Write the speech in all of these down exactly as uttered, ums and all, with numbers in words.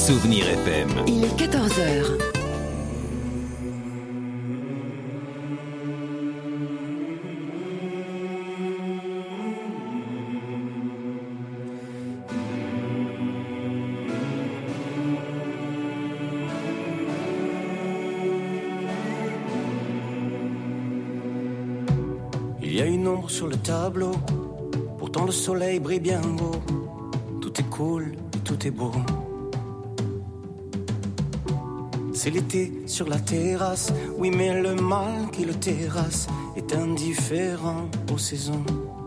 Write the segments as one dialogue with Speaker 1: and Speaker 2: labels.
Speaker 1: Souvenir F M.
Speaker 2: Il est quatorze heures.
Speaker 3: Il y a une ombre sur le tableau, pourtant le soleil brille bien haut. Tout est cool et tout est beau. C'est l'été sur la terrasse, oui mais le mal qui le terrasse est indifférent aux saisons.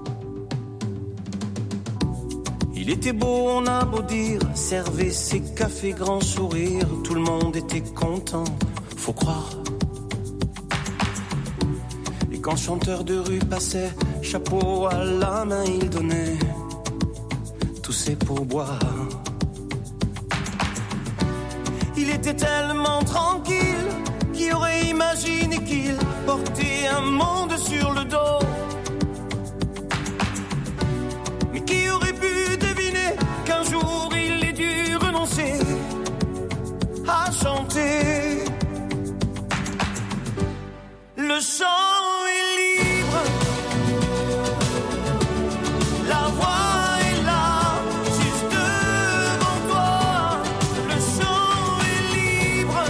Speaker 3: Il était beau, on a beau dire, servait ses cafés, grand sourire, tout le monde était content, faut croire. Et quand le chanteur de rue passait, chapeau à la main il donnait tous ses pourboires. Il était tellement tranquille, qui aurait imaginé qu'il portait un monde sur le dos. Mais qui aurait pu deviner qu'un jour il ait dû renoncer à chanter. Le chant est libre, la voix est là, juste devant toi. Le chant est libre,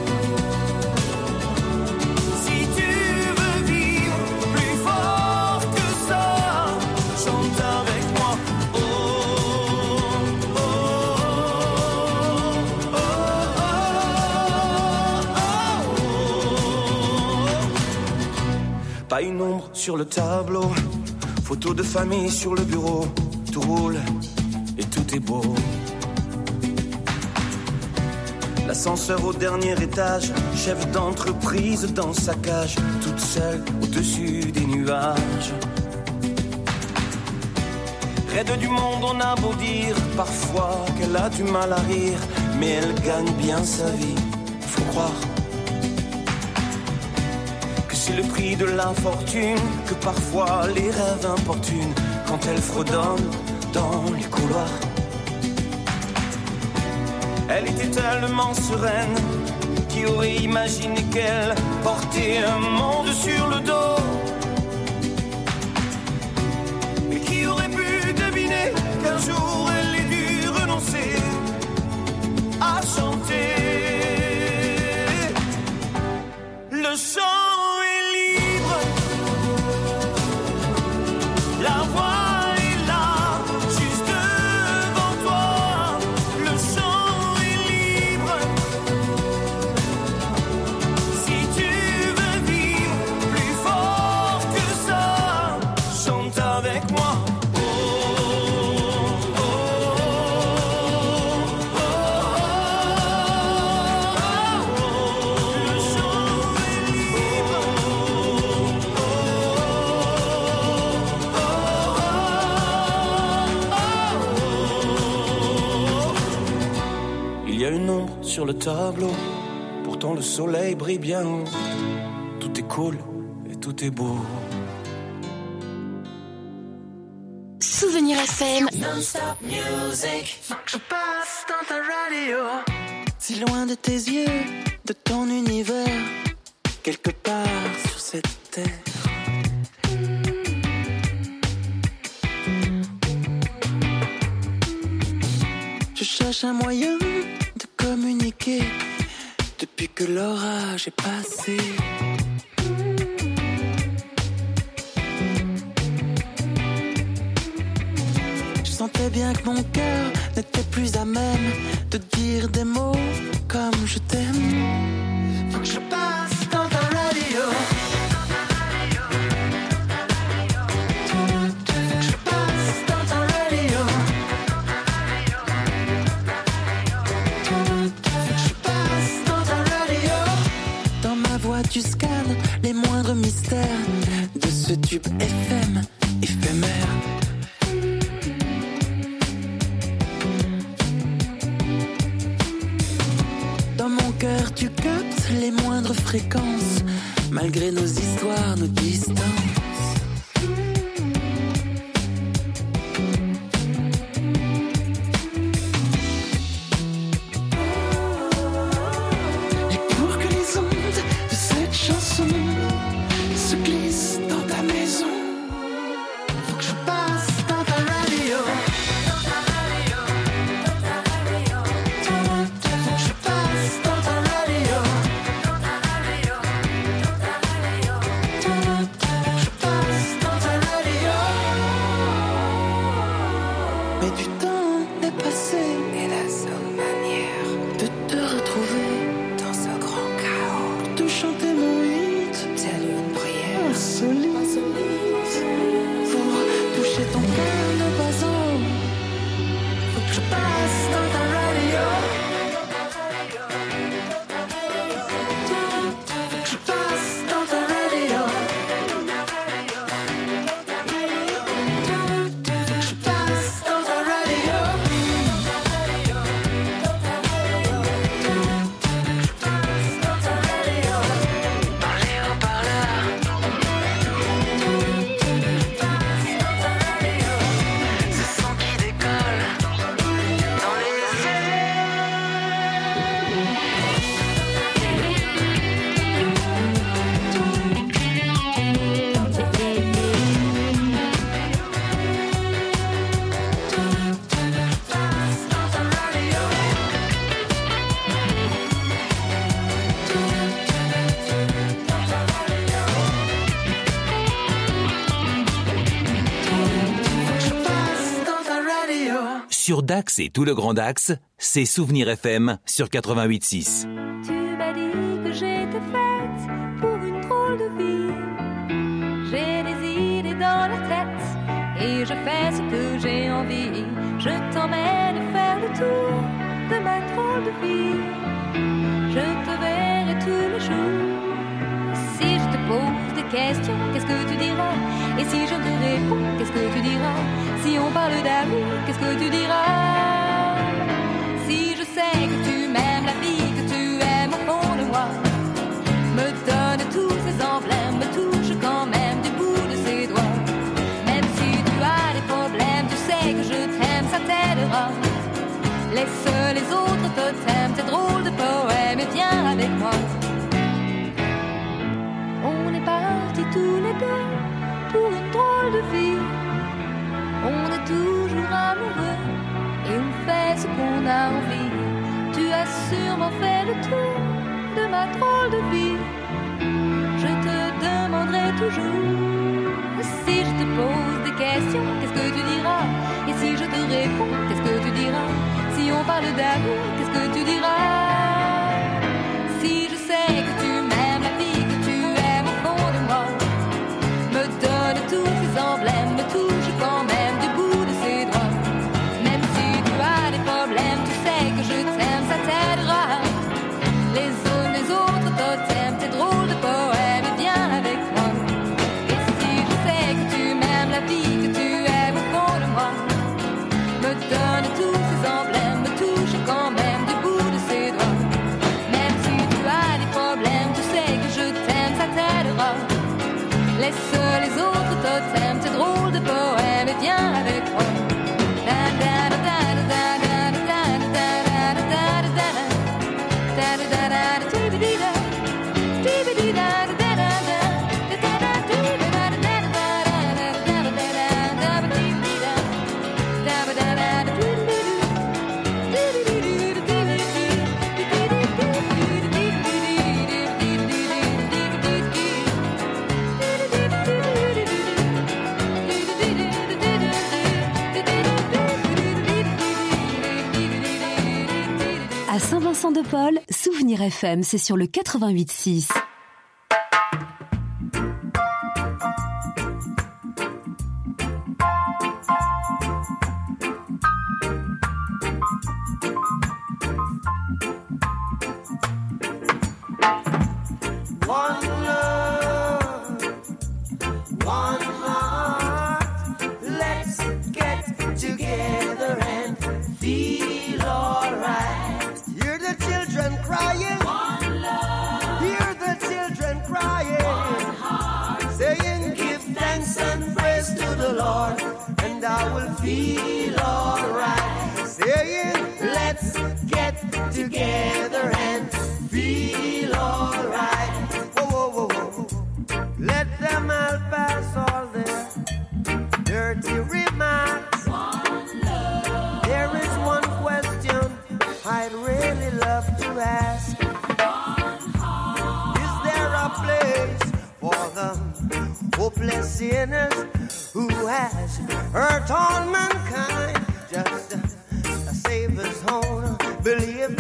Speaker 3: si tu veux vivre plus fort que ça, chante avec moi. Oh, oh, oh, oh, oh, oh. Pas une ombre sur le tableau, photo de famille sur le bureau, tout roule et tout est beau. L'ascenseur au dernier étage, chef d'entreprise dans sa cage, toute seule au-dessus des nuages. Raide du monde, on a beau dire parfois qu'elle a du mal à rire, mais elle gagne bien sa vie, faut croire. C'est le prix de la fortune, que parfois les rêves importunent quand elle fredonne dans les couloirs. Elle était tellement sereine, qui aurait imaginé qu'elle portait un monde sur le dos. Mais qui aurait pu deviner qu'un jour elle ait dû renoncer à chanter. Le chant sur le tableau, pourtant le soleil brille bien haut. Tout est cool et tout est beau.
Speaker 2: Souvenir F M.
Speaker 3: Non-stop music. Faut que je passe dans ta radio. Si loin de tes yeux, de ton univers, quelque part sur cette terre. Je cherche un moyen de communiquer depuis que l'orage est passé. Je sentais bien que mon cœur n'était plus à même de dire des mots comme je t'aime. Faut que je passe dans ta radio. Tu scannes les moindres mystères de ce tube F M éphémère. Dans mon cœur tu captes les moindres fréquences, malgré nos histoires, nos distances.
Speaker 1: Dax et tout le Grand Dax, c'est Souvenir F M sur quatre-vingt-huit six.
Speaker 4: Tu m'as dit que j'étais faite pour une drôle de vie. J'ai des idées dans la tête et je fais ce que j'ai envie. Je t'emmène faire le tour de ma drôle de vie. Je te verrai tous les jours. Si je te pose des questions, qu'est-ce que tu diras? Et si je te réponds, qu'est-ce que tu diras? Si on parle d'amour, qu'est-ce que tu diras? Si je sais que tu m'aimes la vie, que tu aimes au fond de moi, me donne tous ces emblèmes, me touche quand même du bout de ses doigts. Même si tu as des problèmes, tu sais que je t'aime, ça t'aidera. Laisse les autres totems, tes drôles de poèmes et viens avec moi. On est partis tous les deux pour une drôle de vie. On est toujours amoureux et on fait ce qu'on a envie. Tu as sûrement fait le tour de ma drôle de vie. Je te demanderai toujours. Si je te pose des questions, qu'est-ce que tu diras? Et si je te réponds, qu'est-ce que tu diras? Si on parle d'amour, qu'est-ce que tu diras? Si je sais que tu m'aimes la vie, que tu aimes au fond de moi, me donne tous ces emblèmes, me touche quand même du bout de ses doigts. Même si tu as des problèmes, tu sais que je t'aime, ça t'aidera. Les autres, les autres totems, tes drôles de poèmes, et viens avec moi. Et si je sais que tu m'aimes la vie, que tu aimes au fond de moi, me donne tous ces emblèmes, me touche quand même du bout de ses doigts. Même si tu as des problèmes, tu sais que je t'aime, ça t'aidera. Laisse les autres totems, tes drôles de poèmes, et viens avec moi.
Speaker 2: À Saint-Vincent-de-Paul, Souvenir F M, c'est sur le quatre-vingt-huit six.
Speaker 3: Feel alright, saying let's get together and feel alright. Whoa, whoa, whoa, whoa. Let them all pass all their dirty remarks. One love. There is one question I'd really love to ask. One heart. Is there a place for the hopeless sinners who has hurt all mankind? Just a, a Savior's own belief.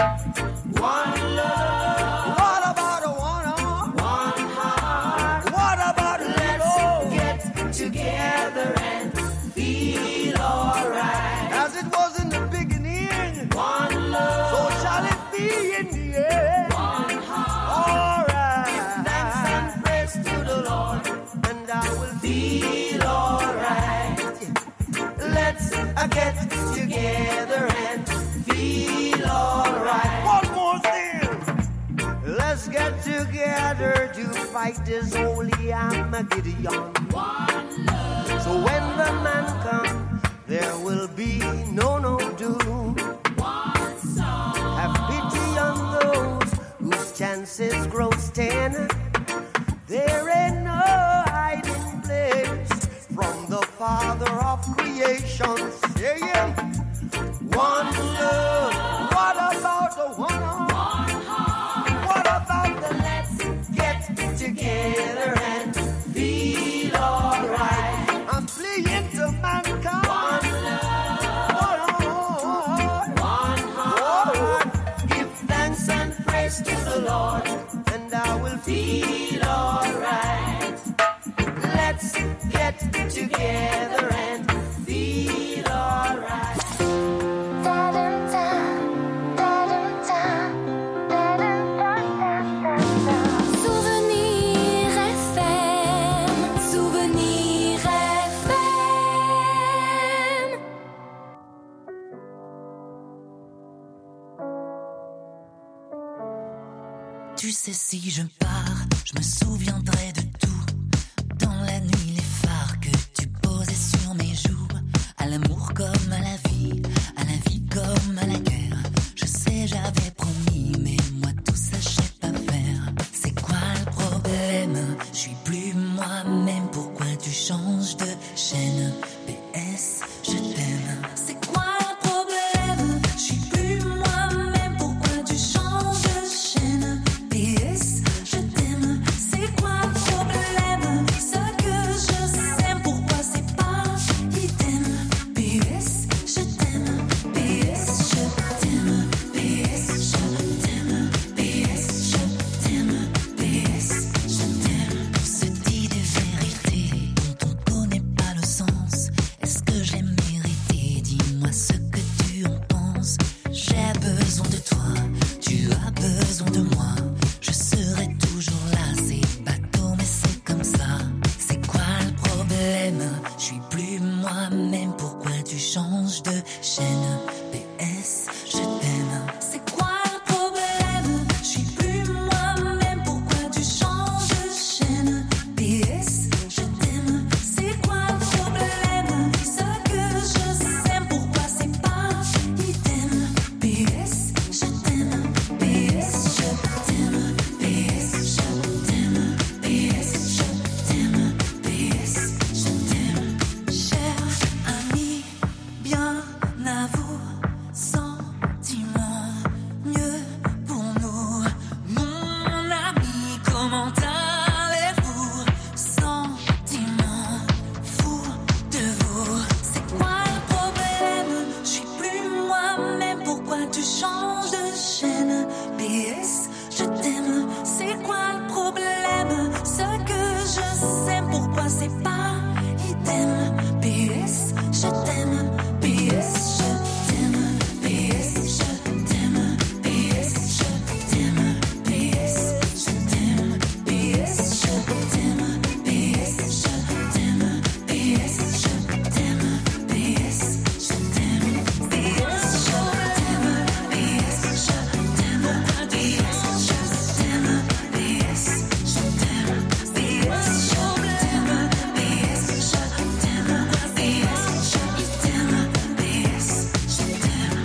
Speaker 3: One love. What about a one heart? One heart. What about let's get together and feel alright? As it was in the beginning. One love. So shall it be in the end. One heart. Alright. Thanks and praise to the Lord, and I will feel alright. Let's uh, get together and feel alright. One more thing. Let's get together to fight this holy Armageddon. One love. So when the man comes, there will be no no doom. One song. Have pity on those whose chances grow ten. There ain't no hiding place from the Father of creation, saying, one love. What about the one heart? One heart. What about the let's get together and feel alright? I'm fleeing to mankind. One love. the Lord, and I will feel alright. Let's get together and feel alright.
Speaker 4: Souvenir F M, Souvenir F M.
Speaker 5: Tu sais, si je pars, je me souviendrai de tout. Dans la nuit, les phares que tu posais sur mes joues. À l'amour comme à la vie, à la vie comme à la guerre. Je sais, j'avais promis, mais moi tout ça, je sais pas faire. C'est quoi le problème? Je suis plus moi-même, pourquoi tu changes de chaîne? P S, je t'aime. C'est quoi le problème? Je suis plus moi-même, pourquoi tu changes de chaîne? P S, je t'aime. C'est quoi le problème? Ce que je sais, pourquoi c'est pas idem? P S, je t'aime. P S, je t'aime. P S, je t'aime. P S, je t'aime. P S, je t'aime. On se dit des vérités dont on connaît pas le sens. Est-ce que je l'ai mérité? Dis-moi ce que tu en penses. J'ai besoin de toi, tu as besoin de moi. Je serai toujours là, c'est bateau mais c'est comme ça. C'est quoi le problème? Je suis plus moi-même, pourquoi tu changes de chaîne? P S, je t'aime. C'est quoi le problème? Je suis plus moi-même, pourquoi tu changes de chaîne? P S, je t'aime. C'est quoi le problème? Ce que je sais, pourquoi c'est pas idem? P S, je t'aime. P S, je t'aime. P S, je t'aime. P S, je t'aime. P S, je t'aime. Cher ami, bien à vous, sentiment mieux pour nous. Mon ami, comment allez-vous? Sentiment fou de vous. C'est quoi le problème? Je suis plus moi-même, pourquoi tu changes de chaîne? P S, je t'aime. C'est quoi le problème? Ce que je sais, pourquoi c'est pas idem? P S, je t'aime. P S, je t'aime. P S, je t'aime. P S, je t'aime. P S, je t'aime. P S, je t'aime. P S, je t'aime. P S, je t'aime. P S, je t'aime. P S, je t'aime. P S, je t'aime. P S, je t'aime. P S, je t'aime. P S, je t'aime. P S, je t'aime. P S, je t'aime. P S, je t'aime.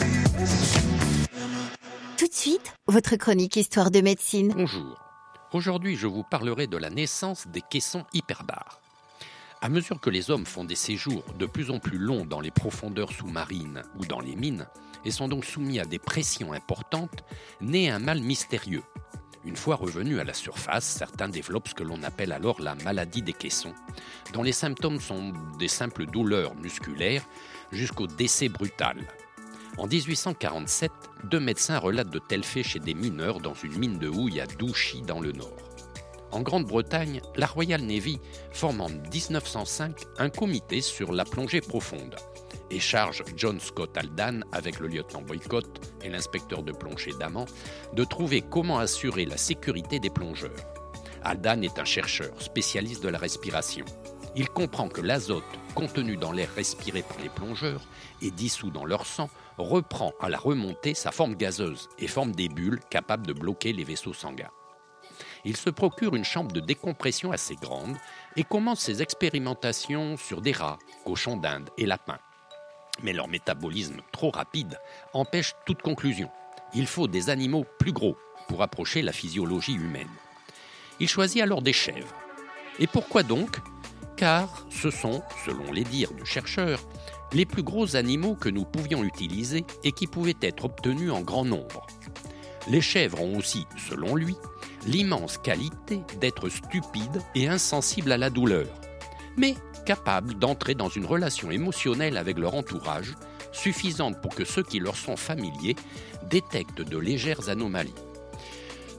Speaker 2: Tout de suite, votre chronique Histoire de médecine.
Speaker 6: Bonjour. Aujourd'hui, je vous parlerai de la naissance des caissons hyperbares. À mesure que les hommes font des séjours de plus en plus longs dans les profondeurs sous-marines ou dans les mines, et sont donc soumis à des pressions importantes, naît un mal mystérieux. Une fois revenus à la surface, certains développent ce que l'on appelle alors la maladie des caissons, dont les symptômes sont des simples douleurs musculaires jusqu'au décès brutal. En dix-huit cent quarante-sept, deux médecins relatent de tels faits chez des mineurs dans une mine de houille à Douchy dans le Nord. En Grande-Bretagne, la Royal Navy forme en dix-neuf cent cinq un comité sur la plongée profonde et charge John Scott Haldane avec le lieutenant Boycott et l'inspecteur de plongée Daman de trouver comment assurer la sécurité des plongeurs. Haldane est un chercheur spécialiste de la respiration. Il comprend que l'azote contenu dans l'air respiré par les plongeurs et dissous dans leur sang reprend à la remontée sa forme gazeuse et forme des bulles capables de bloquer les vaisseaux sanguins. Il se procure une chambre de décompression assez grande et commence ses expérimentations sur des rats, cochons d'Inde et lapins. Mais leur métabolisme trop rapide empêche toute conclusion. Il faut des animaux plus gros pour approcher la physiologie humaine. Il choisit alors des chèvres. Et pourquoi donc ? Car ce sont, selon les dires du chercheur, les plus gros animaux que nous pouvions utiliser et qui pouvaient être obtenus en grand nombre. Les chèvres ont aussi, selon lui, l'immense qualité d'être stupides et insensibles à la douleur, mais capables d'entrer dans une relation émotionnelle avec leur entourage, suffisante pour que ceux qui leur sont familiers détectent de légères anomalies.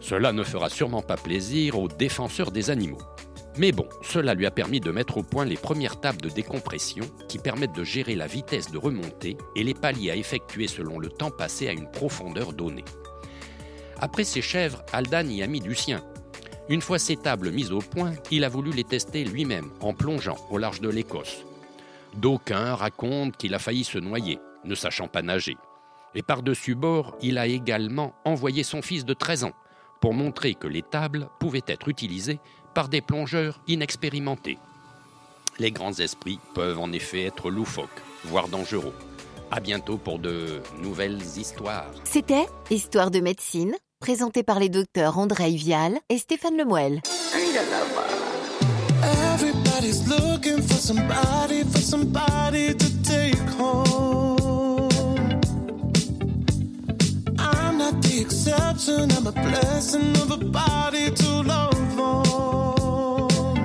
Speaker 6: Cela ne fera sûrement pas plaisir aux défenseurs des animaux. Mais bon, cela lui a permis de mettre au point les premières tables de décompression qui permettent de gérer la vitesse de remontée et les paliers à effectuer selon le temps passé à une profondeur donnée. Après ses chèvres, Haldane y a mis du sien. Une fois ces tables mises au point, il a voulu les tester lui-même en plongeant au large de l'Écosse. D'aucuns racontent qu'il a failli se noyer, ne sachant pas nager. Et par-dessus bord, il a également envoyé son fils de treize ans pour montrer que les tables pouvaient être utilisées par des plongeurs inexpérimentés. Les grands esprits peuvent en effet être loufoques, voire dangereux. À bientôt pour de nouvelles histoires.
Speaker 7: C'était Histoire de médecine, présenté par les docteurs André Vial et Stéphane Lemoel.
Speaker 3: Everybody's looking for somebody, for somebody to take home. I'm not the exception, I'm a blessing of a body to love on.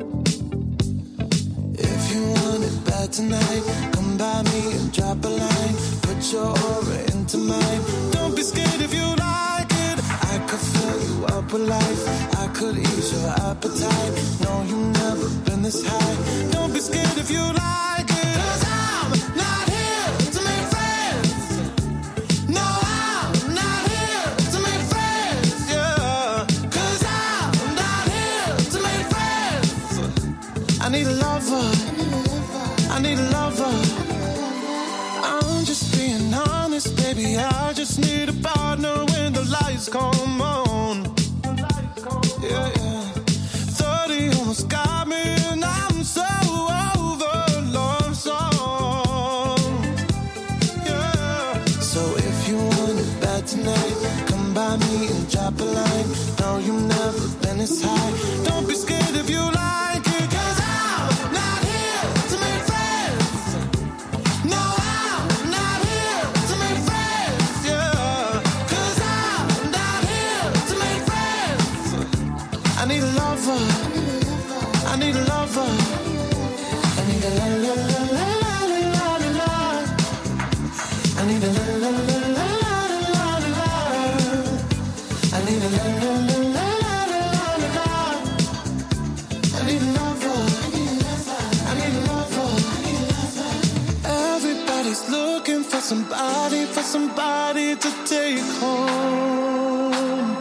Speaker 3: If you want it bad tonight, come by me and drop a line. Put your aura into mine. Don't be scared if you like it. I could fill you up with life. I could ease your appetite. No, you've never been this high. Don't be scared if you like it. 'Cause I'm not here to make friends. No, I'm not here to make friends. Yeah. 'Cause I'm not here to make friends. I need a lover. I need a lover. I'm just being honest, baby. I just need a partner when the lights come on. Yeah, yeah. thirty almost got me, and I'm so over love song. Yeah. So if you want it bad tonight, come by me and drop a line. No, you've never been this high. Don't be scared if you like it, 'cause I'm not here to make friends. No, I'm not here to make friends. Yeah. 'Cause I'm not here to make friends. I need a lover. I need a lover. I need a la la la la la la la la. I need a la la la la la la la la. I need a la la la la la la la. I need a lover. I need a lover. Everybody's looking for somebody, for somebody to take home.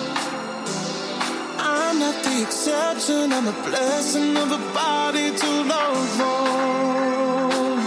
Speaker 3: I'm not the exception, I'm a blessing of a body to love on.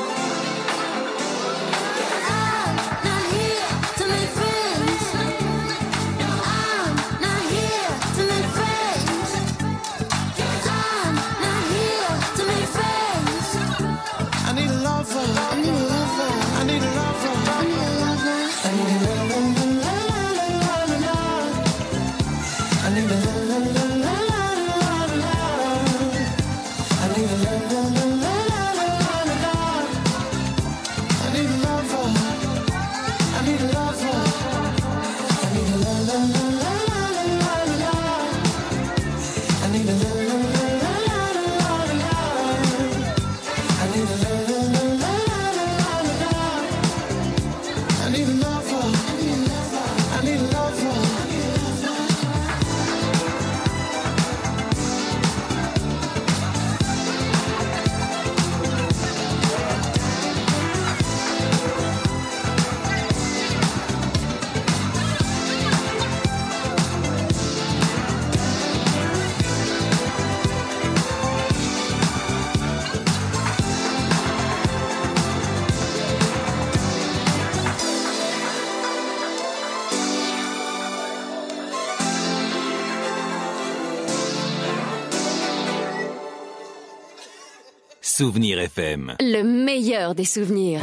Speaker 4: I'm not here to make friends. I'm not here to make friends. I'm not here to make friends.
Speaker 3: I need a lover.
Speaker 4: I need a lover.
Speaker 3: I need a lover.
Speaker 4: I need a lover.
Speaker 3: I need a la la la la la la la. I need a la la la la la la la. I need a la la la la la la la. I need a lover. I need a lover. I need a la la la la la la la. I need a la la la la la la la. I need a la la la la la la. I need a lover. I need a lover.
Speaker 1: Souvenir F M.
Speaker 2: Le meilleur des souvenirs.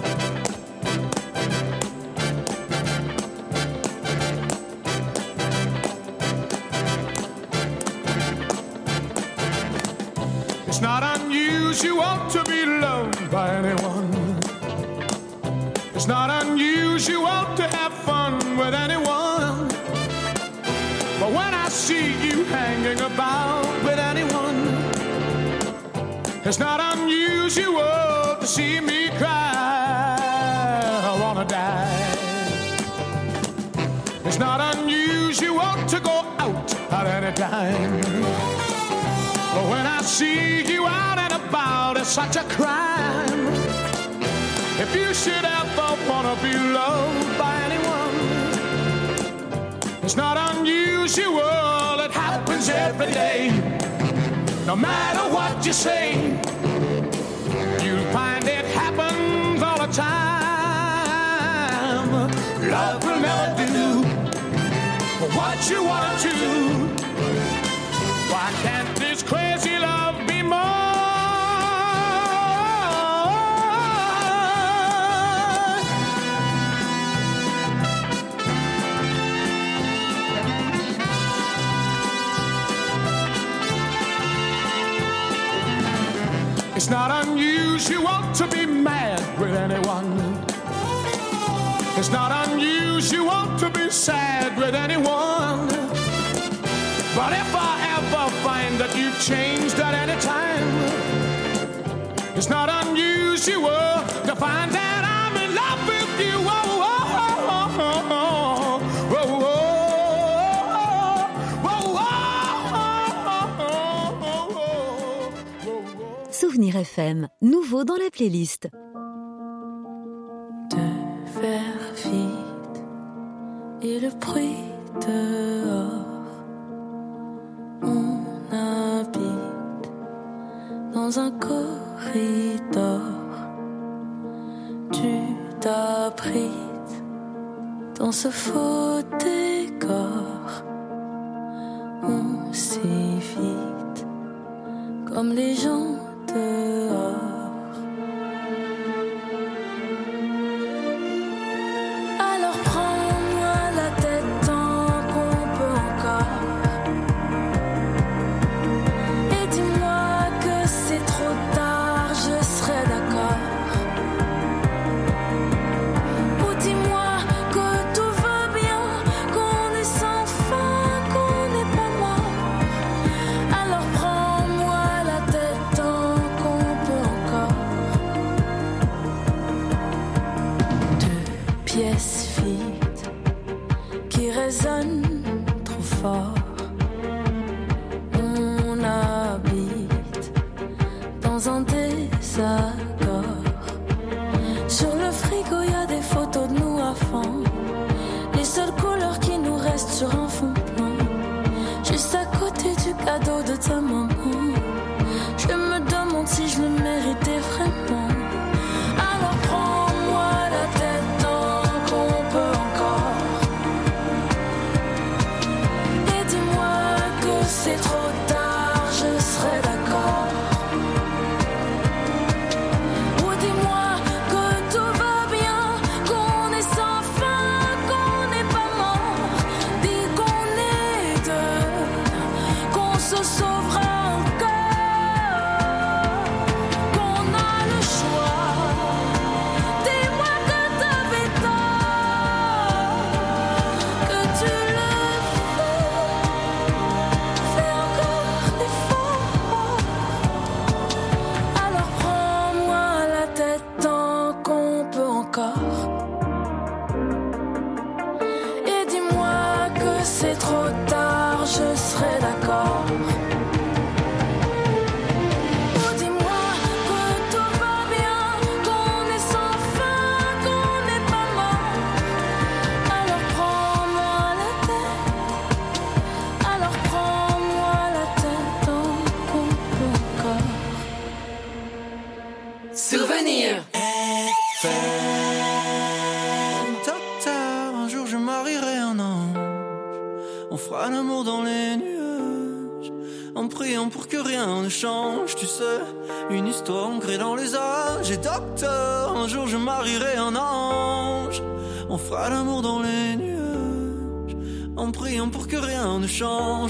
Speaker 8: It's not unusual to be loved by anyone. It's not unusual to have fun with anyone. But when I see you hanging about with anyone, it's not unusual to see me cry. I wanna die. It's not unusual to go out at any time. But when I see you out and about, it's such a crime. If you should ever wanna be loved by anyone, it's not unusual, it happens every day. No matter what you say, you'll find it happens all the time. Love will never do what you want to. Why can't this crazy love be more? It's not unusual to be mad with anyone. It's not unusual to be sad with anyone. But if I ever find that you've changed at any time, it's not unusual to find that I'm in love with you. Oh, oh, oh, oh, oh, oh, oh, oh, oh.
Speaker 2: Souvenir F M, nouveau dans la playlist.
Speaker 4: De faire vite et le bruit dehors. On habite dans un corridor. Tu t'abrites dans ce faux décor. On s'évite comme les gens dehors. Alors prends-moi la tête tant qu'on peut encore. Et dis-moi que c'est trop tard, je serai d'accord. Ou dis-moi que tout va bien, qu'on est sans fin, qu'on n'est pas mort. Alors prends-moi la tête tant qu'on peut encore. Deux pièces vides qui résonnent trop fort. On habite dans un désaccord. Sur le frigo y a des photos de nous à fond. Les seules couleurs qui nous restent sur un fond blanc. Juste à côté du cadeau de ta maman. Je me demande si je le méritais vraiment. Alors prends-moi la tête tant qu'on peut encore. Et dis-moi que c'est trop tard, je serai d'accord. Ou dis-moi que tout va bien, qu'on est sans fin, qu'on n'est pas mort. Dis qu'on est deux, qu'on se sauvera encore, qu'on a le choix. Dis-moi que t'avais tort, que tu le fais. Fais encore l'effort. Alors prends-moi la tête tant qu'on peut encore. Et dis-moi que c'est trop tard, je serai d'accord. Ou dis-moi que tout va bien, qu'on est sans fin, qu'on n'est pas mort. Alors prends-moi la tête. Alors prends-moi la tête tant qu'on peut encore.
Speaker 3: Souvenir.
Speaker 9: Docteur, un jour je marierai un ange. On fera l'amour dans les nuages, en priant pour que rien ne change. Tu sais, une histoire ancrée dans les âges. Et docteur, un jour je marierai un ange. On fera l'amour dans les nuages, en priant pour que rien ne change.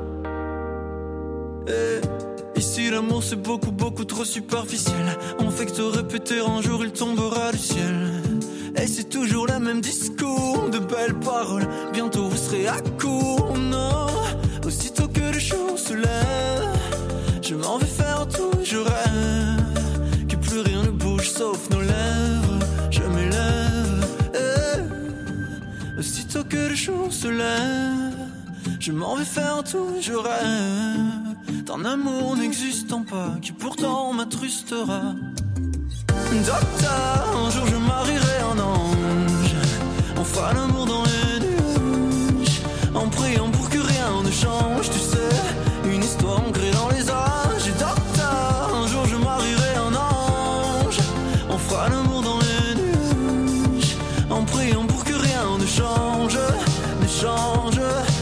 Speaker 9: Et ici l'amour c'est beaucoup beaucoup trop superficiel. On fait que te répéter un jour il tombera du ciel. Et c'est toujours le même discours, de belles paroles. Bientôt vous serez à court, non. Aussitôt que le jour se lève, je m'en vais faire tout, je rêve que plus rien ne bouge sauf nos lèvres. Je m'élève, eh. Aussitôt que le jour se lève, je m'en vais faire tout, je rêve d'un amour n'existant pas qui pourtant m'attrustera. Docteur, un jour je marierai un ange, on fera l'amour dans les nuages, en priant pour que rien ne change, tu sais, une histoire ancrée dans les âges. Et docteur, un jour je marierai un ange, on fera l'amour dans les nuages, en priant pour que rien ne change, ne change.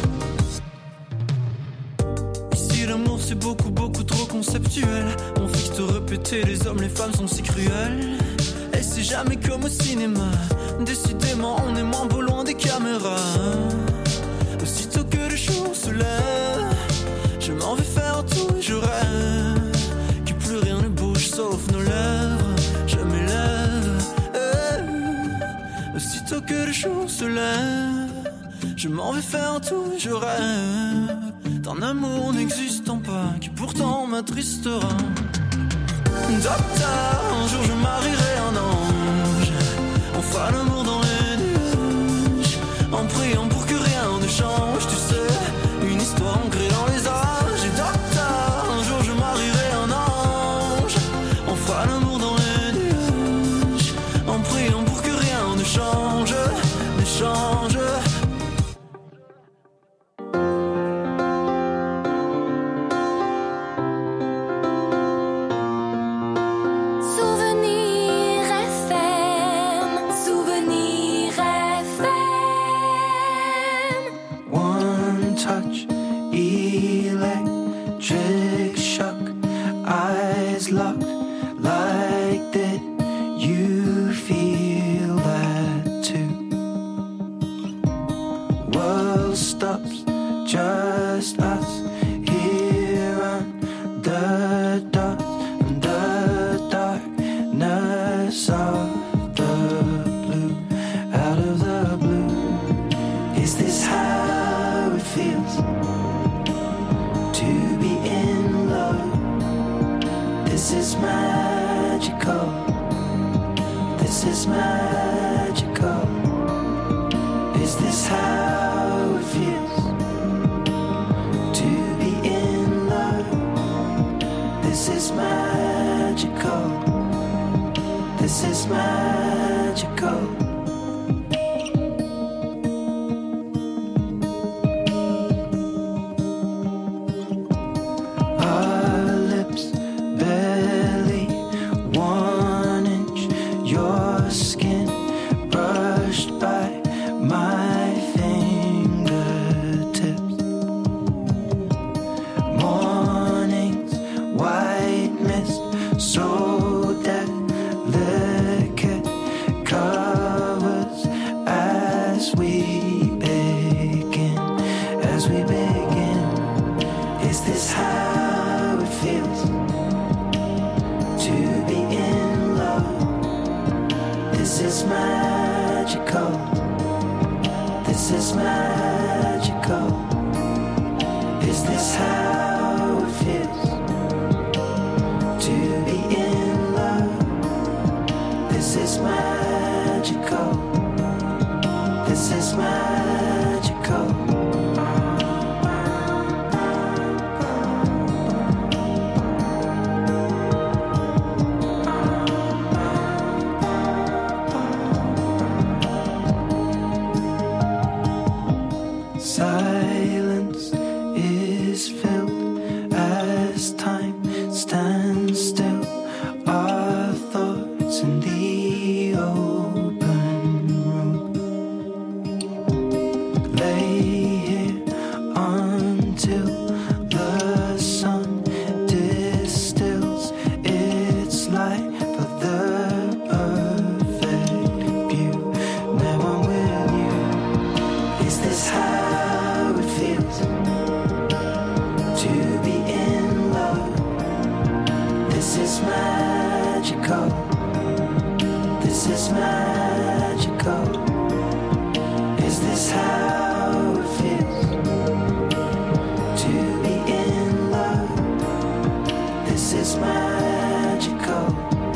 Speaker 9: Ici l'amour c'est beaucoup beaucoup trop conceptuel, on fixe te répéter, les hommes les femmes sont si cruels. Et c'est jamais comme au cinéma, décidément on est moins beau loin des caméras. Aussitôt que le jour se lève, je m'en vais faire tout et je rêve que plus rien ne bouge sauf nos lèvres. Je m'élève, eh. Aussitôt que le jour se lève, je m'en vais faire tout et je rêve d'un amour n'existant pas qui pourtant m'attristera. Docteur, un jour je marierai un ange, on fera l'amour dans les nuages, en priant pour que rien ne change, tu sais, une histoire ancrée dans les âges. Et docteur, un jour je marierai un ange, on fera l'amour dans les nuages, en priant pour que rien ne change, ne change.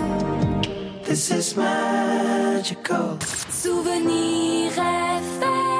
Speaker 3: This is magical.
Speaker 4: Souvenir F M.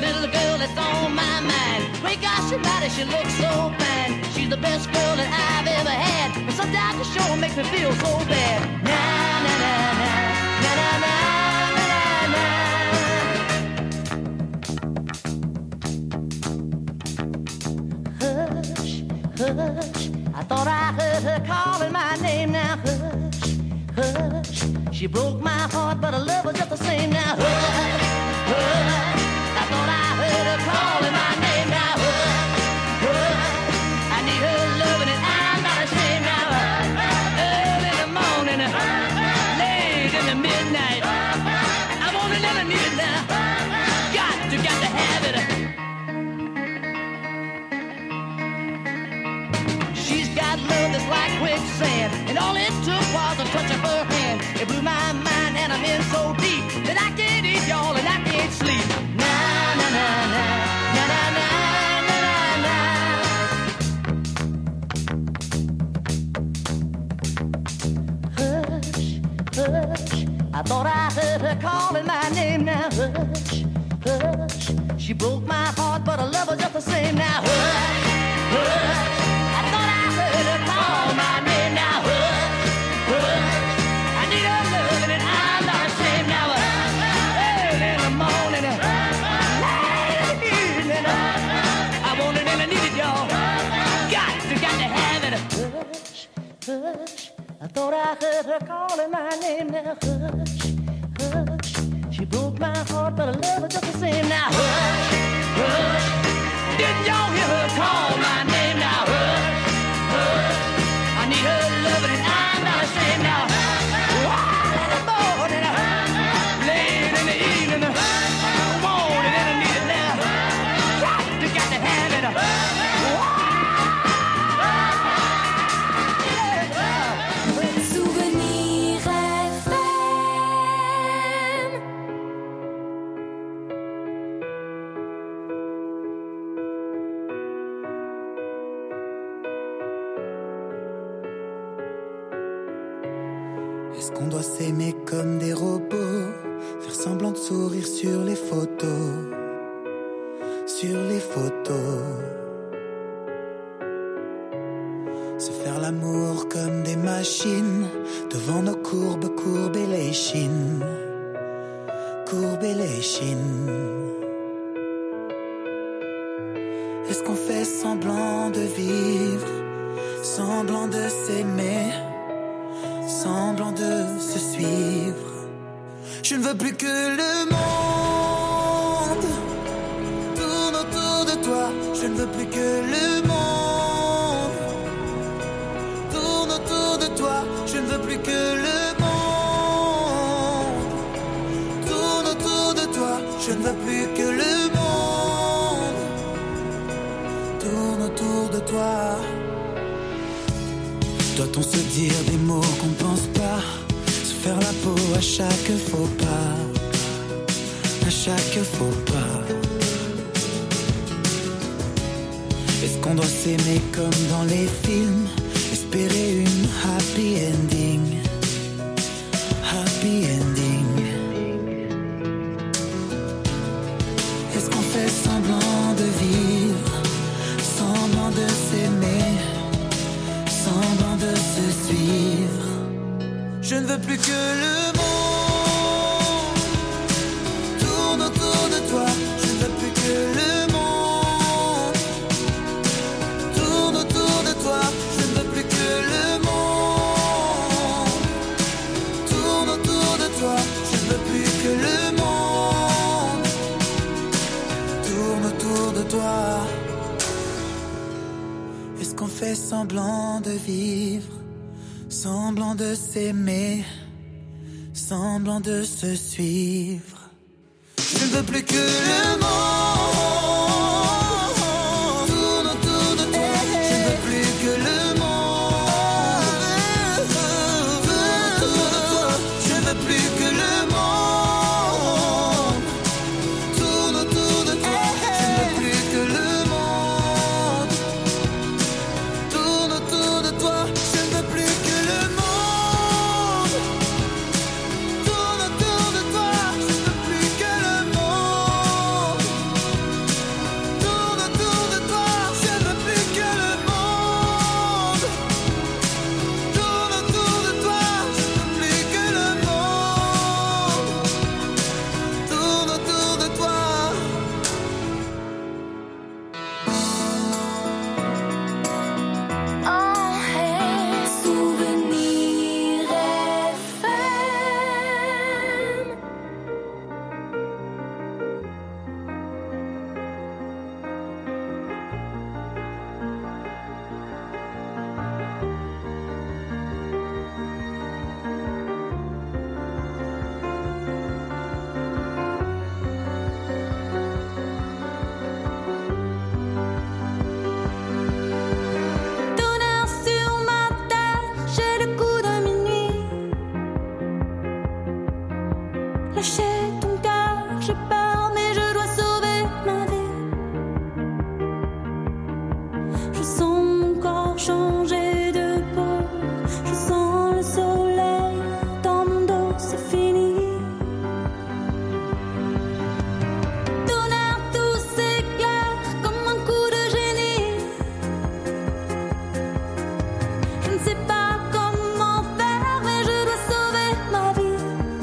Speaker 10: little girl that's on my mind. Great gosh, she mighty, she looks so fine. She's the best girl that I've ever had. But sometimes the show makes me feel so bad. Na na na na na na na na na. Hush, hush, I thought I heard her calling my name. Now hush, hush, she broke my heart, but her love was just the same. Now hush, hush, I thought I heard her calling my name. Now hush, hush, I need her loving and I'm not ashamed. Now hush, early in the morning, late in the midnight, I want it and I need it now. Got to, got to have it. She's got love that's like quicksand, and all it took was a touch of her hand. It blew my mind and I'm in so deep that I can't eat, y'all, and I can't sleep. Na na na na na na na na na. Hush, hush, I thought I heard her calling my name. Now hush, hush, she broke my heart, but her love was just the same. Now hush, hush, I thought I heard her call my name. Now hush, hush, I need her loving and I'm not ashamed. Now hush, early in the morning, late in the evening, I want it and I need it, y'all. Got to, got to have it. Hush, hush, I thought I heard her calling my name. Now hush, hush, she broke my heart, but her love was just the same. Now hush, hush, didn't y'all hear her call my name? Now hush, hush, I need her loving and I'm not ashamed. Now early in the morning, late in the evening, I want it and I need it now. Got to, got to have it.
Speaker 4: Souvenir F M.
Speaker 3: Est-ce qu'on doit s'aimer comme des robots, faire semblant de sourire sur les photos, sur les photos, se faire l'amour comme des machines, devant nos courbes, courber les chines, courber les chines. Est-ce qu'on fait semblant de vivre, semblant de s'aimer, semblant de se suivre? Je ne veux plus que le monde tourne autour de toi. Je ne veux plus que le monde tourne autour de toi. Je ne veux plus que le monde tourne autour de toi. Je ne veux plus que le monde tourne autour de toi. Doit-on se dire des mots qu'on pense pas, se faire la peau à chaque faux pas, à chaque faux pas? Est-ce qu'on doit s'aimer comme dans les films, espérer une happy ending, happy ending? Est-ce qu'on fait semblant de vivre, semblant de s'aimer, semblant de se suivre? Je ne veux plus que le monde tourne autour de toi. Je ne veux plus que le monde tourne autour de toi. Je ne veux plus que le monde tourne autour de toi. Je ne veux plus que le monde tourne autour de toi. Est-ce qu'on fait semblant de vivre, semblant de s'aimer, semblant de se suivre? Je ne veux plus que le monde tourne autour de toi. Je ne veux plus que le monde tourne autour de toi. Je ne veux plus que le monde tourne autour de toi. Je ne veux plus que le monde tourne autour de toi. Je ne veux plus que le monde tourne autour de toi. Je ne veux plus que le monde
Speaker 4: j'ai peur, mais je dois sauver ma vie. Je sens mon corps changer de peau. Je sens le soleil dans mon dos, c'est fini. Tonnerre, tout s'éclaire comme un coup de génie. Je ne sais pas comment faire, mais je dois sauver ma vie.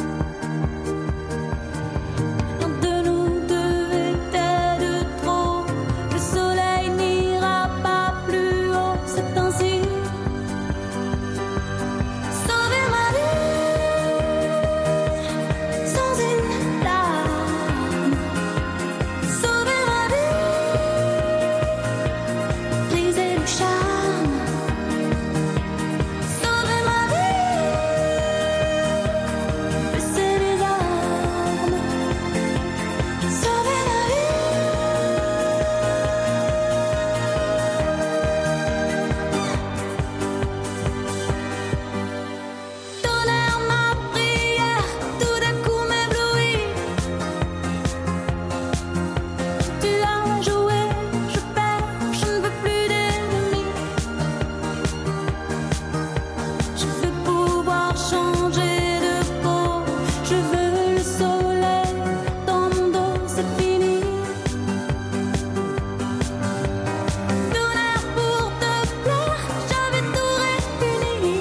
Speaker 4: L'un de nous deux était de trop. Le soleil n'ira pas plus haut, c'est ainsi. Sauver ma vie sans une larme. Sauver ma vie, briser le charme. Sauver ma vie, baisser les armes. Sauver ma vie. Tonnerre, ma prière, tout d'un coup m'éblouit. Tu as joué, je perds, je ne veux plus d'ennemis. Je veux pouvoir changer de peau. Je veux le soleil dans mon dos, c'est fini. Tonnerre, pour te plaire, j'avais tout réuni.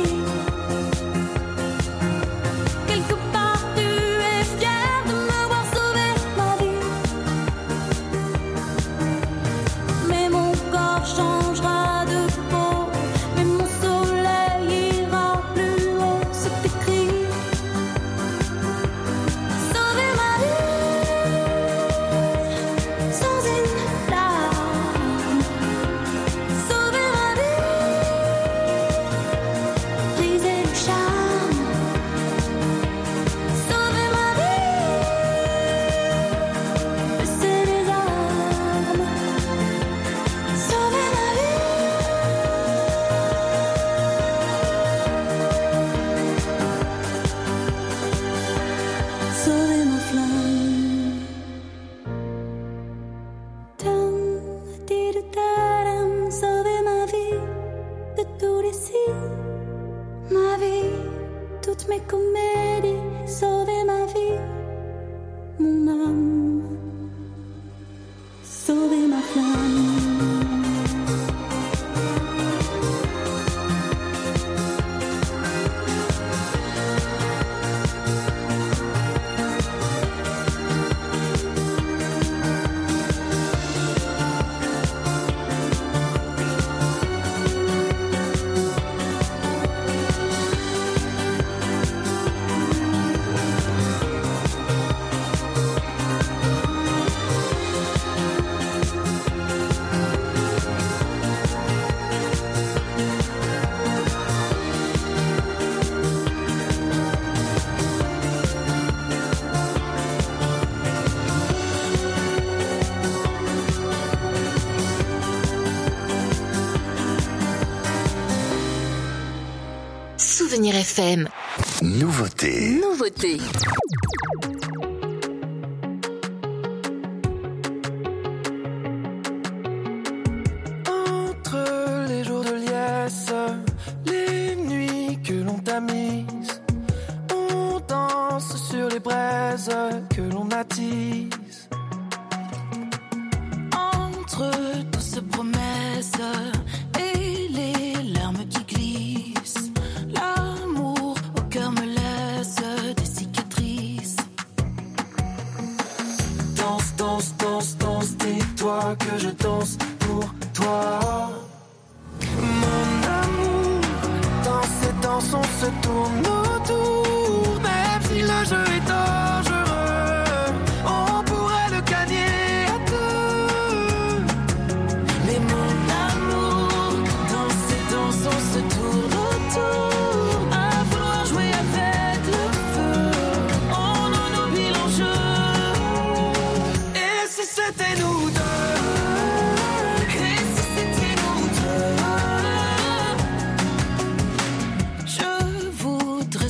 Speaker 4: Quelque part tu es fier de me voir sauver ma vie. Mais mon corps changera de peau. Mais mon soleil ira plus haut, c'est écrit. Sauver ma vie sans une larme. Sauver ma vie, briser le charme. Sauver ma vie, baisser les armes. Sauver ma vie. Sauver ma flamme. Tam, di-du-da-dam. Sauver ma vie de tous les signes. Ma vie, toutes mes comédies. Sauver ma vie, mon âme. Sauver ma flamme.
Speaker 7: Souvenir F M.
Speaker 11: Nouveauté.
Speaker 7: Nouveauté.
Speaker 9: Entre les jours de liesse, les nuits que l'on t'a mises, on danse sur les braises que l'on attise. Entre toutes ces promesses et les larmes qui glissent, l'amour au cœur me laisse des cicatrices. Danse, danse, danse, danse, dis-toi que je danse pour toi. Mon amour, dans ces danses on se tourne autour. Même si le jeu est dangereux, on pourrait le gagner à deux. Mais mon amour, dans ces danses on se tourne autour. À vouloir jouer avec le feu, on en oublie l'enjeu. Et si c'était nous deux? Je voudrais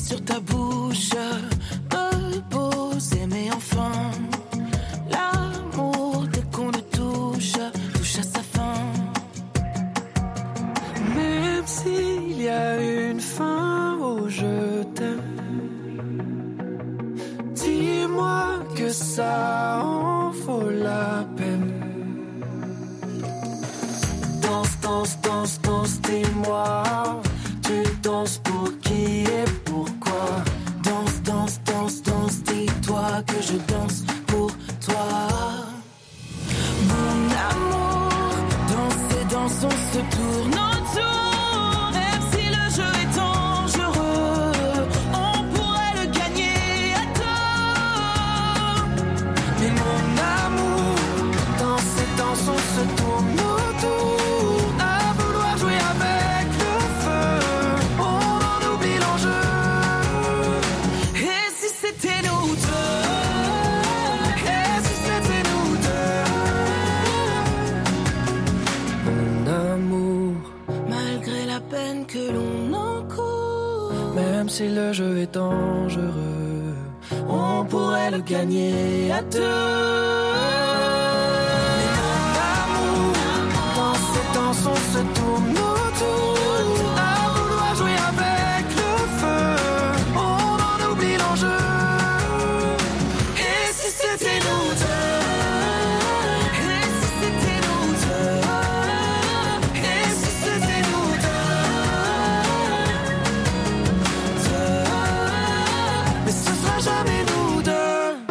Speaker 3: ça en vaut la peine. Danse, danse, danse, danse, dis-moi, tu danses pour qui et pourquoi? Danse, danse, danse, danse, dis-toi que je danse pour toi. Mon amour, danse et danse, on se tourne autour. Même si le jeu est dangereux, on pourrait le gagner à deux. Mais mon amour, danse et danse, on se tourne autour. À vouloir jouer avec le feu, on en oublie l'enjeu. Et si c'était nous deux? Et si c'était nous deux? Mon amour, malgré la peine que l'on encourt, même si le jeu est dangereux, on pourrait le gagner à deux. On se tourne autour, à vouloir jouer avec le feu, on en oublie l'enjeu. Et si c'était nous deux? Et si c'était nous deux? Et si c'était nous deux? Deux. Mais ce sera jamais nous deux.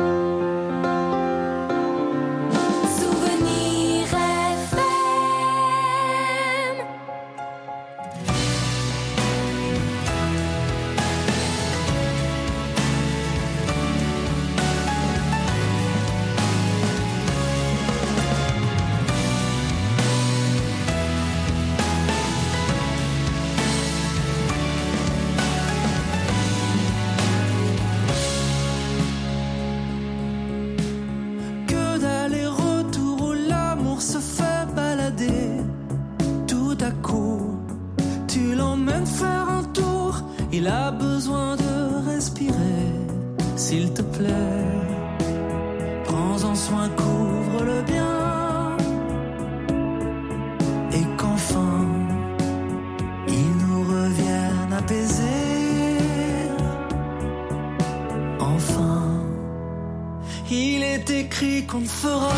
Speaker 9: Il a besoin de respirer, s'il te plaît. Prends-en soin, couvre-le bien. Et qu'enfin, il nous revienne apaisé. Enfin, il est écrit qu'on ne fera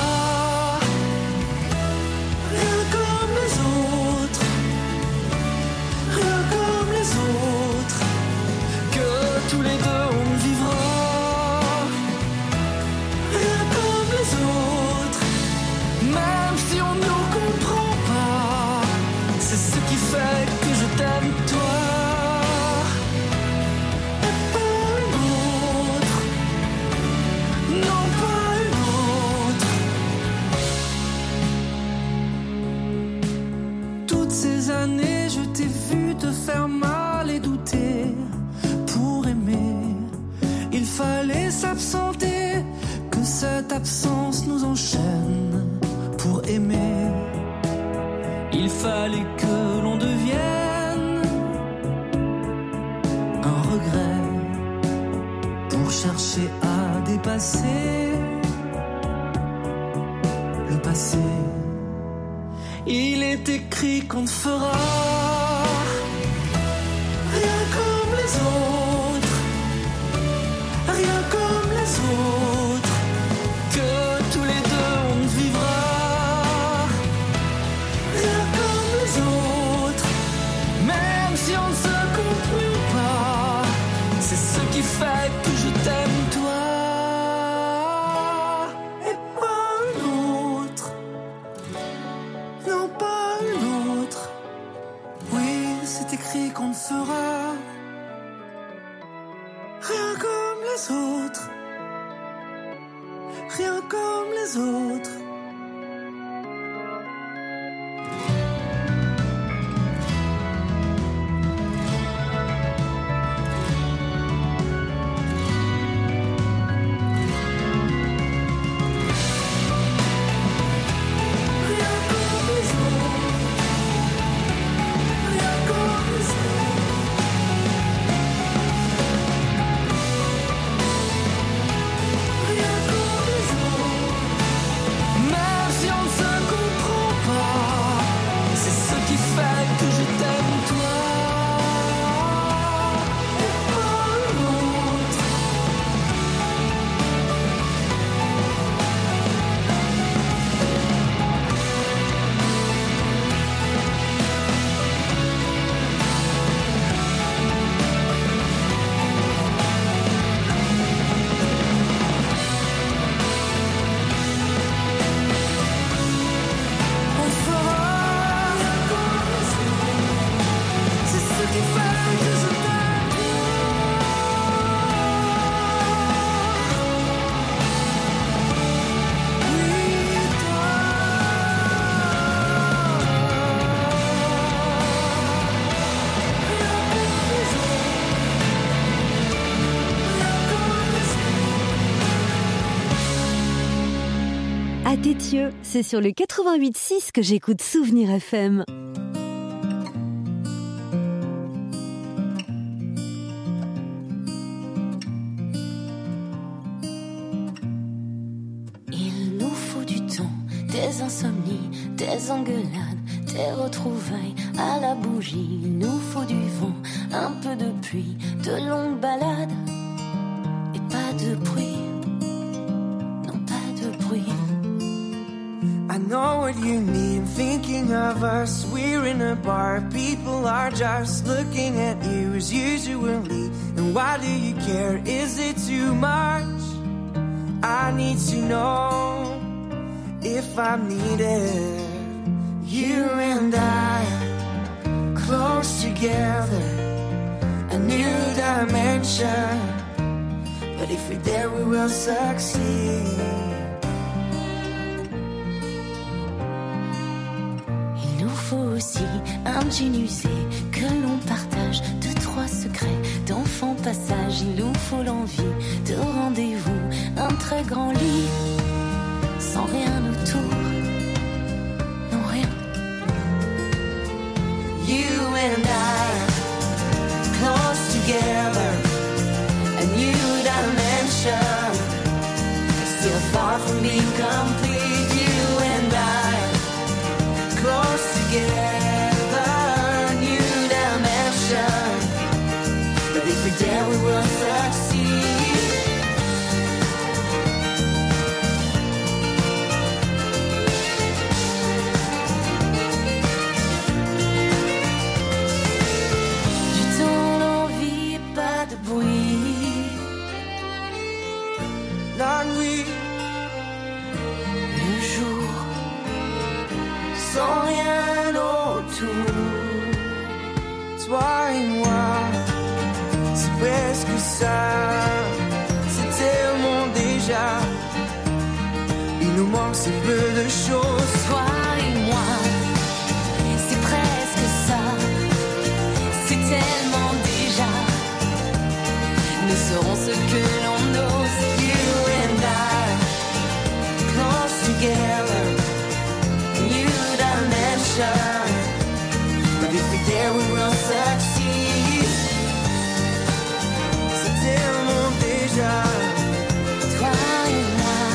Speaker 9: rien comme les autres. Rien comme les autres. Tous les deux on vivra rien comme les autres. Même si on ne nous comprend pas, c'est ce qui fait que je t'aime toi. Et pas une autre. Non, pas une autre. Toutes ces années je t'ai vu te faire mal et douter. Il fallait s'absenter, que cette absence nous enchaîne pour aimer. Il fallait que l'on devienne un regret pour chercher à dépasser le passé. Il est écrit qu'on ne fera rien comme les autres. Rien comme les autres, que tous les deux on vivra. Rien comme les autres, même si on ne se comprend pas, c'est ce qui fait que je t'aime toi. Et pas une autre, non pas une autre. Oui, c'est écrit qu'on ne fera rien comme les autres, rien comme les autres.
Speaker 2: À Tétieux, c'est sur le quatre-vingt-huit six que j'écoute Souvenir F M.
Speaker 4: Il nous faut du temps, des insomnies, des engueulades, des retrouvailles à la bougie. Il nous faut du vent, un peu de pluie, de longues balades et pas de bruit. Non, pas de bruit.
Speaker 9: I know what you mean, thinking of us. We're in a bar, people are just looking at you as usually. And why do you care? Is it too much? I need to know if I'm needed. You and I, close together, a new dimension. But if we're there, we will succeed.
Speaker 4: Il nous faut aussi un jean usé que l'on partage, deux, trois secrets d'enfant passage. Il nous faut l'envie de rendez-vous, un très grand lit, sans rien autour, non rien.
Speaker 9: You and I, close together, a new dimension, still far from being complete. You and I, close together, new dimension, but if we're there we will succeed.
Speaker 4: Du temps, l'envie et pas de bruit.
Speaker 9: La nuit,
Speaker 4: le jour,
Speaker 9: sans rien autour. Toi et moi, c'est presque ça. C'est tellement déjà. Il nous manque si peu de choses.
Speaker 4: toi et moi, c'est presque ça. C'est tellement déjà. Nous serons ce que l'on ose.
Speaker 9: You and I, close together, new dimension. But if we're there, we will succeed. C'est tellement déjà.
Speaker 4: Toi et moi,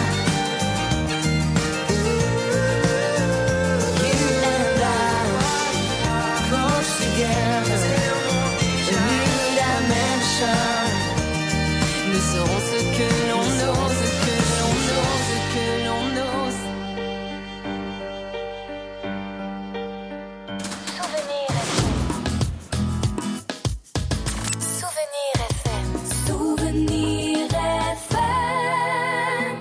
Speaker 9: You and I, close together, a new dimension.
Speaker 4: nous serons ce que l'on ose, ce que l'on ose, ce que l'on ose. Souvenir F M. Souvenir F M.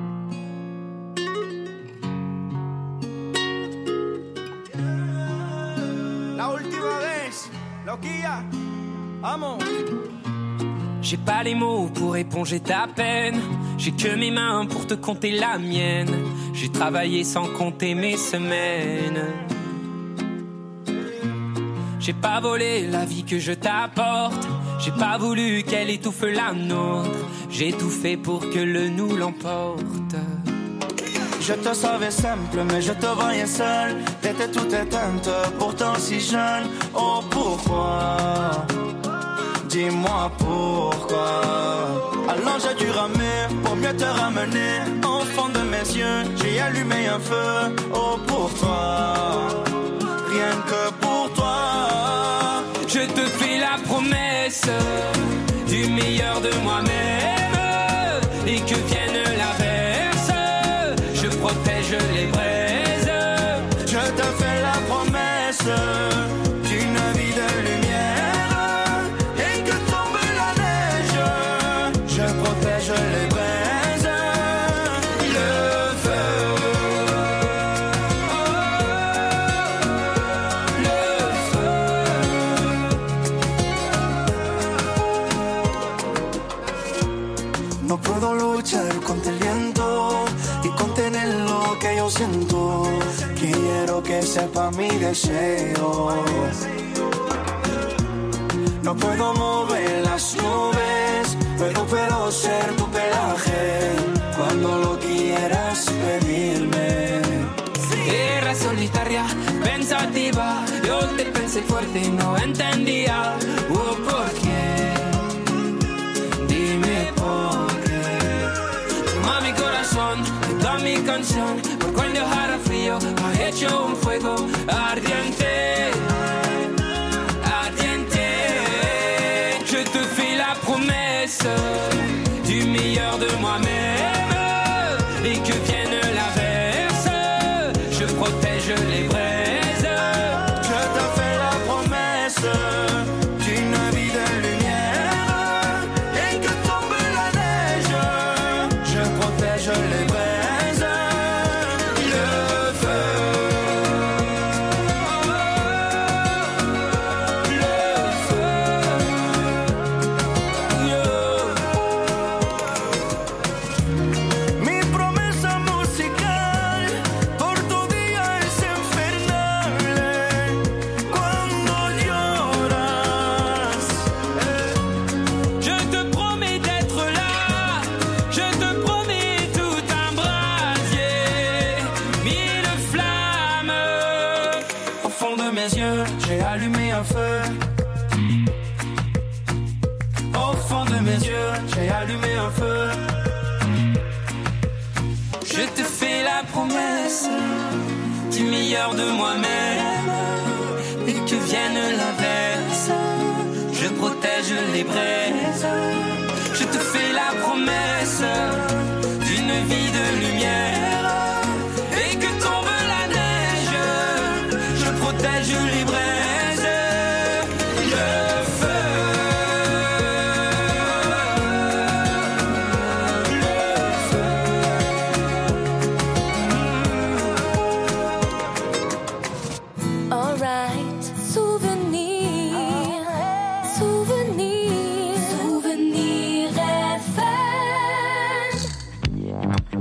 Speaker 9: La última vez, loquilla, vamos.
Speaker 12: J'ai pas les mots pour éponger ta peine. J'ai que mes mains pour te compter la mienne. J'ai travaillé sans compter mes semaines. J'ai pas volé la vie que je t'apporte. J'ai pas voulu qu'elle étouffe la nôtre. J'ai tout fait pour que le nous l'emporte.
Speaker 9: Je te savais simple, mais je te voyais seul. T'étais toute éteinte, pourtant si jeune. Oh pourquoi? Dis-moi pourquoi. Alors j'ai dû ramer pour mieux te ramener. Au fond de mes yeux, j'ai allumé un feu. Oh pour toi, rien que pour toi.
Speaker 12: Je te fais la promesse du meilleur de moi-même. Et que vienne l'averse, je protège les braises.
Speaker 9: Je te fais la promesse d'une vie de lumière. Et que tombe la neige, je protège les braises. Le feu, le feu. No puedo luchar contra el viento y contener lo que yo siento. Quiero que sepa mi deseo. No puedo mover las nubes, pero puedo ser tu pelaje cuando lo quieras pedir.
Speaker 12: ese fuerte y no entendía oh, por qué. Dime por qué. Toma mi corazón, toda mi canción, por cuando hará frío, ha hecho un fuego ardiente, ardiente. Je te fais la promesse du meilleur de moi-même et que vienne l'averse, je protège les braises. Je te fais la promesse d'une vie de lumière et que tombe la neige, je protège les braises. Le feu, le feu, mi promesa musical por tu día es infernal cuando lloras. Je te promets d'être là, je te promets tout un brasier, mille flammes. Au fond de mes yeux, j'ai allumé un feu. Au fond de mes yeux, j'ai allumé un feu. Je te fais la promesse du meilleur de moi-même et que vienne l'averse, je protège les braises. Je te fais la promesse d'une vie de lumière et que tombe la neige, je protège les braises. Le feu,
Speaker 4: Alright, souvenir, souvenir, souvenir F M.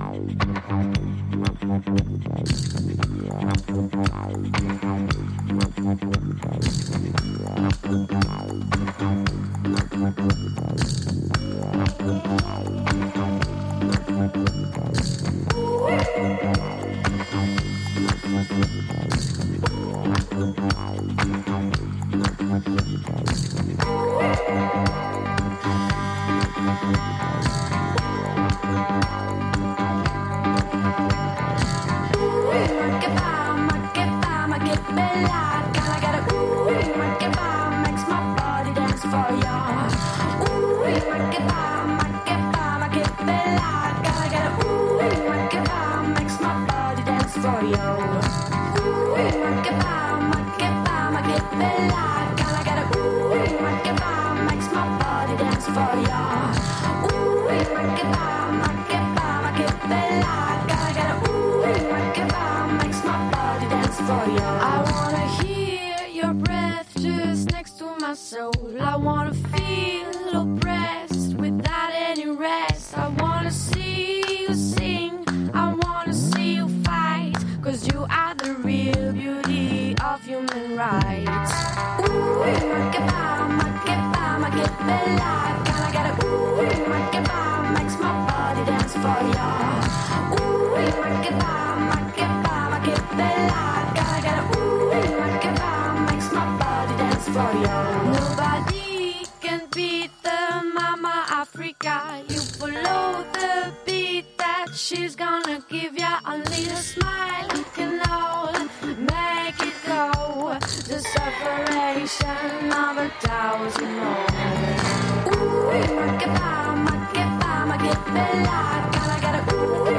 Speaker 4: I wanna hear your breath just next to my soul. I wanna feel oppressed without any rest. I wanna see you sing, I wanna see you fight, 'cause you are the real beauty of human rights. Ooh, ma che fa, ma che fa, ma che bella. Can I get a ooh, ma che fa, makes my body dance for ya. Ooh, ma che fa, ma che fa, ma che bella. For you. Nobody can beat the Mama Africa. You follow the beat that she's gonna give ya. Only a smile can all make it go. The separation of a thousand more. Ooh, ma che fa, ma che fa, ma che bella. Can I get a ooh?